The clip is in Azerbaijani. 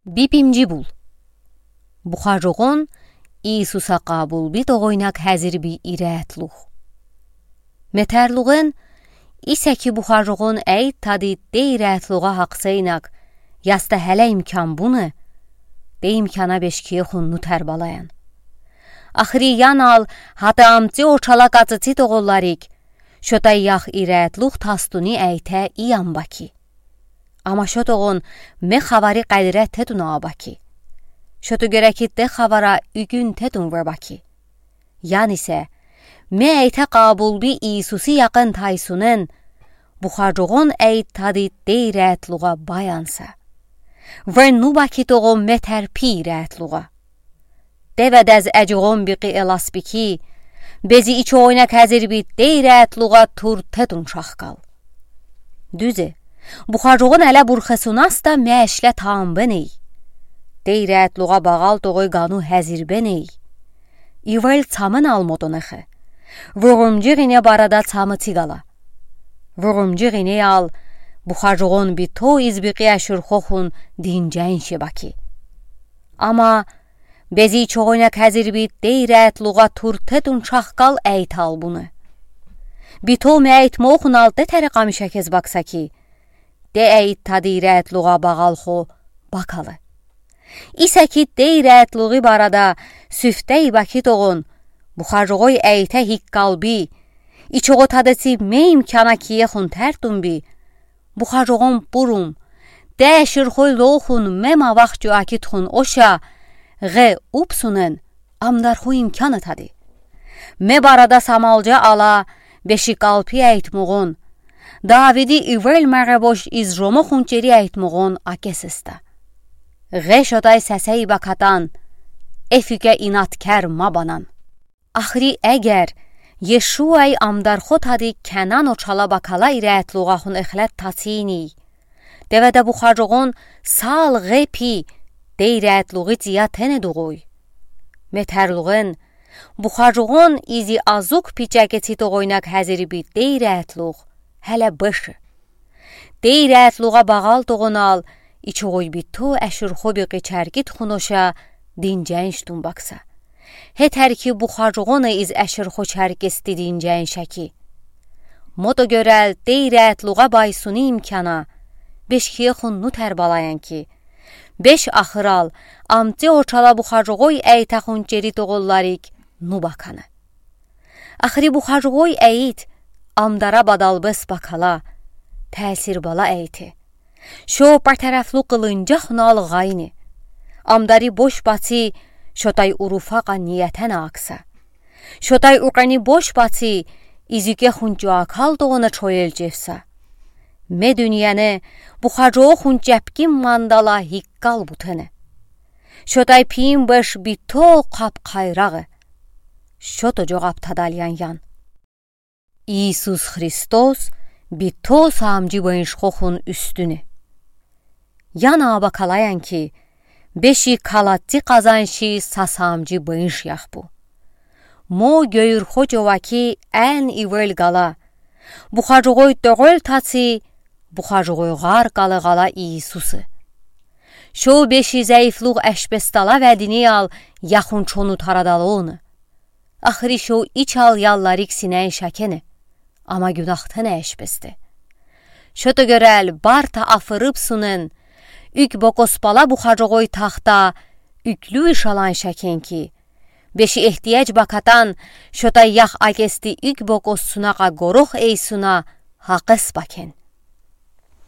Bipimci bul. Buxarjoğun İsusa qabul bit oğoynak həzir bi irətluq. Metərluğun isə ki buxarjoğun əyid tadı deyrətluğa haqsaynak yasta hələ imkan bunu de imkana beşkiye xunnu tərbalayan. Axri yanal hata amci oçala qacıcı doğullarik şotay yax irətluq tastuni əytə iyan baki. Ama şotoğun me xavari qədirət tedun abaki. Şotu görəkit de xavara ügün tedun ver baki. Yan ise me əytə qabul bi İsusi yaxın taysunun buxarjoğun əyt tadı deyrətluğa bayansa. Ver nu baki toğun metər pirətluğa. Devədəz əcoğun biqi elasbiki bezi içi oynak həzir bit deyrətluğa tur tedun şaxqal. Düzü. Buxarjoğun ələ burxesunas da məşlə tambəney. Deyrətluğa bağal doğuy qanu həzirbəney. İvel çamın almodonəxə. Vurumcığine barada çamı tigala. Vurumcığine al. Buxarjoğun bi to izbiqi əşürxoxun dincən şebaki. Ama bezi çoğunak həzir bit deyrətluğa tur tedun şaxqal əyt al bunu. Bi to məyt moxun al de tərə qamişəkez baksa ki. De əyt tadirətluğa bağal xo bakalı. İsə ki deyrətluğu barada süftəy bakit oğun, buxarjoğoy əytə hikkalbi, içoğu tadesi me imkana kiye xun tərtun bi, buxarjoğun burum, de şirxoy loğun me mavax cuakit xun oşa, gə upsunun amdarxu imkanı tadı. Me barada samalca ala, beşi qalpi əytmuğun, Davidi üvel məğəboş izromu xunçeri əytmuğun akesista. Gə şotay səsəy bakatan, efikə inatkər mabanan. Axri əgər, Yeşuay amdarxo tadı kənan o çala bakala irətluğaxun əxlət tasini. Devədə buxarjoğun sal ғəpi deyrətluğu ciya tənə doğuy. Metərluğun, buxarjoğun izi azuk piçəketi doğoynak həziri bi deyrətluğ. Hələ bəşı. Deyrətluğa bağal doğun al, içoğuy bitto əşürxo biqi çərgit xunoşa dincənşdun baksa. Hətər ki buxarjoğun iz əşürxo çərgisti dincənşəki. Modo görəl deyrətluğa baysuni imkana, beşkiye xunnu tərbalayan ki. Beş axıral, amci orçala buxarjoğoy əytə xunçeri doğullarik nu bakanı. Axri buxarjoğoy əyit, amdara badalbıs bakala, təsir bala əyti. Şo bartərəflu qılınca xunal qayni. Amdari boş batı, şotay urufaqa niyətən aksa. Şotay uqani boş batı, izüge xuncu akal doğuna çoyel cefsa. Me dünyanı, buxarjoğu xuncəpkin mandala hikkal butene. Şotay piyim baş bito qap qayrağı. Şoto cogab tadalyan yan. İsus Xristos bito samcı bönşxoxun üstünü. Yana bakalayan ki, beşi kalatçı qazanşı sasamcı bönş yax bu. Mo göyür xocovaki ən ivel qala. Buxarjoğoy doğul tatı, buxarjoğoy qar qalı İsusu. Şo beşi zəifluq əşbestala vədini al, yaxun çonu taradalı onu. Axri şo iç al yallarik sinəy şəkəni. Ama günahtan əşbesti. Şoto görəl barta afırıb sunun, ük bokospala buxarjoğoy taxta, üklü işalan şəkən ki, beşi ehtiyac bakatan, şota yax agesti ük bokos sunaqa gorox eysuna haqes bakən.